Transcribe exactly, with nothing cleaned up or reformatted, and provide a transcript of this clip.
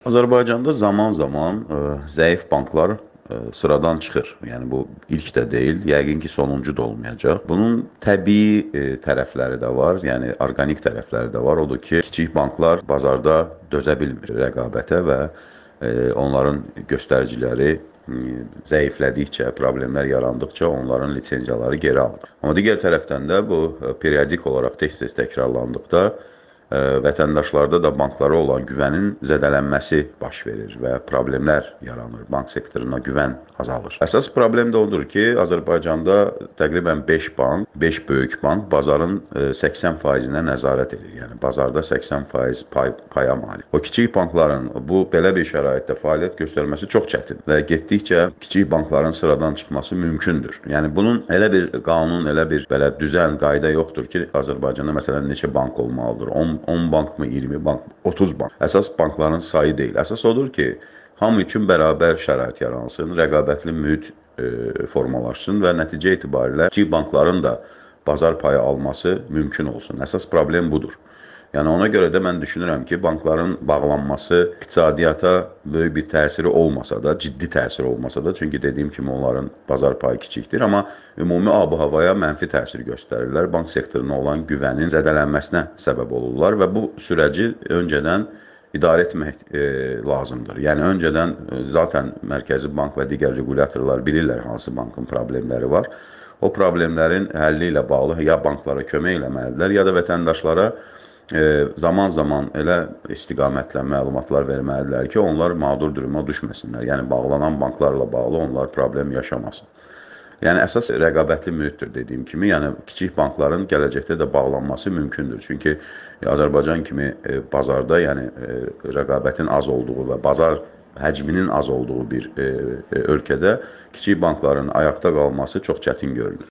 Azərbaycanda zaman-zaman ə, zəif banklar ə, sıradan çıxır. Yəni bu ilk də deyil, yəqin ki, sonuncu da olmayacaq. Bunun təbii ə, tərəfləri də var, yəni orqanik tərəfləri də var. Odur ki, kiçik banklar bazarda dözə bilmir rəqabətə və ə, onların göstəriciləri ə, zəiflədikcə, problemlər yarandıqca onların lisenziyaları geri alır. Amma digər tərəfdən də bu ə, periodik olaraq tez-tez təkrarlandıqda vətəndaşlarda da banklara olan güvənin zədələnməsi baş verir və problemlər yaranır. Bank sektoruna güvən azalır. Əsas problem də odur ki, Azərbaycanda təqribən beş bank, beş böyük bank bazarın səksən faizinə nəzarət edir. Yəni bazarda səksən faiz pay, paya malik. O kiçik bankların bu belə bir şəraitdə fəaliyyət göstərməsi çox çətin və getdikcə kiçik bankların sıradan çıxması mümkündür. Yəni bunun elə bir qanun, elə bir belə düzən, qayda yoxdur ki, Azərbaycanda məsələn neçə bank olmalıdır? on bank mı, iyirmi bank mı, otuz bank. Əsas bankların sayı deyil. Əsas odur ki, hamı üçün bərabər şərait yaransın, rəqabətli mühit e, formalaşsın və nəticə etibarilə kiçik bankların da bazar payı alması mümkün olsun. Əsas problem budur. Yəni ona görə də mən düşünürəm ki, bankların bağlanması iqtisadiyyata böyük bir təsiri olmasa da, ciddi təsir olmasa da, çünki dediyim kimi onların bazar payı kiçikdir, amma ümumi ab-havaya mənfi təsir göstərirlər. Bank sektoruna olan güvənin zədələnməsinə səbəb olurlar və bu sürəci öncədən idarə etmək e, lazımdır. Yəni öncədən e, zaten Mərkəzi Bank və digər regulyatorlar bilirlər hansı bankın problemləri var. O problemlərin həlli ilə bağlı ya banklara kömək eləməlidirlər, ya da vətəndaşlara zaman-zaman elə istiqamətlə məlumatlar verməlidirlər ki, onlar mağdur duruma düşməsinlər. Yəni, bağlanan banklarla bağlı onlar problem yaşamasın. Yəni, əsas rəqabətli mühitdir dediyim kimi. Yəni, kiçik bankların gələcəkdə də bağlanması mümkündür. Çünki Azərbaycan kimi bazarda, yəni rəqabətin az olduğu və bazar həcminin az olduğu bir ölkədə kiçik bankların ayaqda qalması çox çətin görünür.